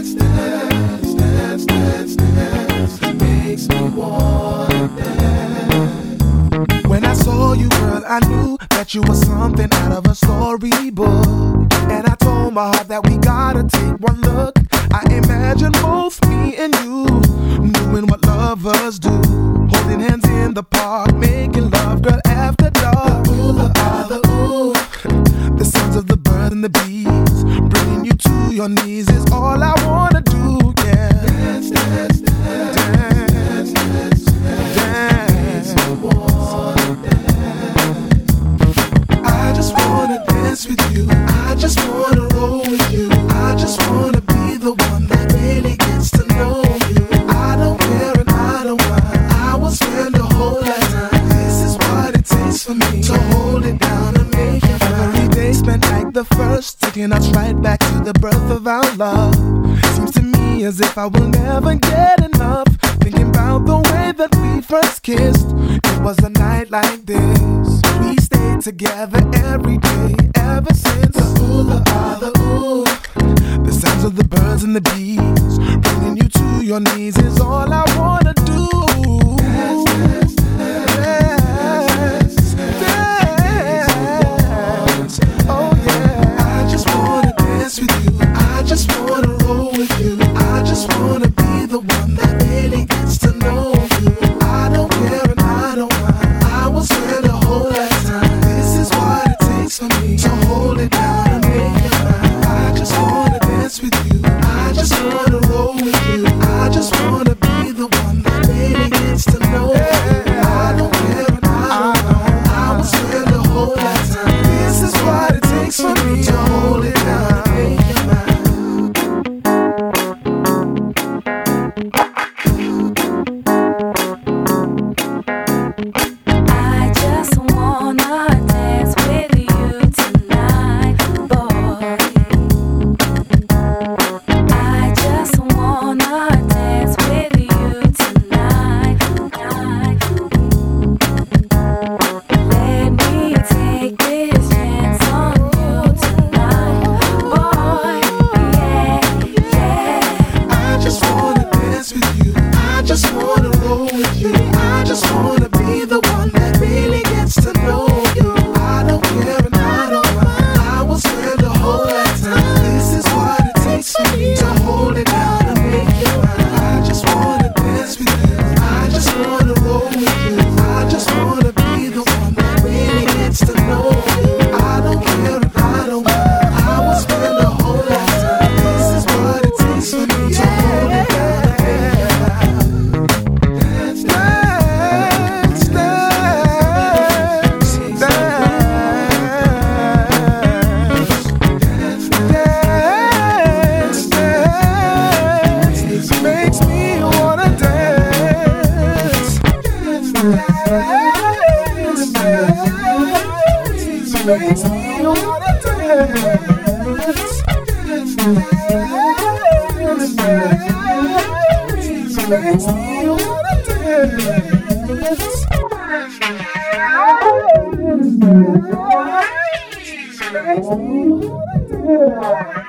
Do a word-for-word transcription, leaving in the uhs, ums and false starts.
dance, dance, dance, dance, dance. It makes me wanna dance. When I saw you, girl, I knew that you were something out of a storybook. And I told my heart that we gotta take one look. I imagine both me and you doing what lovers do, holding hands in the park, making love, girl, after dark. The ooh, the ah, the ooh. The sounds of the bird and the bees, bringing you to your knees is all I wanna do, yeah. Dance, dance, dance, dance, dance, dance, dance. I just wanna dance with you. I just wanna roll with you. I just wanna be the one that really gets to know you. I don't care and I don't mind. I will spend a whole lifetime. This is what it takes for me to hold it down and make it fine. Every day spent like the first, taking us right back to the birth of our love. Seems to me as if I will never get enough, thinking about the way that we first kissed. It was a night like this. We stayed together every day ever since. The ooh, the ah, the ooh. The sounds of the birds and the bees, bringing you to your knees is all I wanna do. Dance, dance, dance, dance, dance. Oh yeah. I just wanna dance with you. I just wanna roll with you. I just wanna be the one that really gets to know you. I don't care and I don't mind. I will spend a whole lifetime. This is what it takes for me to hold it down and make it mine. I just wanna dance with you. I just wanna roll with you. I just wanna be the one that really gets to know you. I don't care and I don't mind. I will spend a whole lifetime. This is what it takes for me to hold it down and make it mine. Makes me wanna dance. Makes me wanna dance. Makes me wanna dance.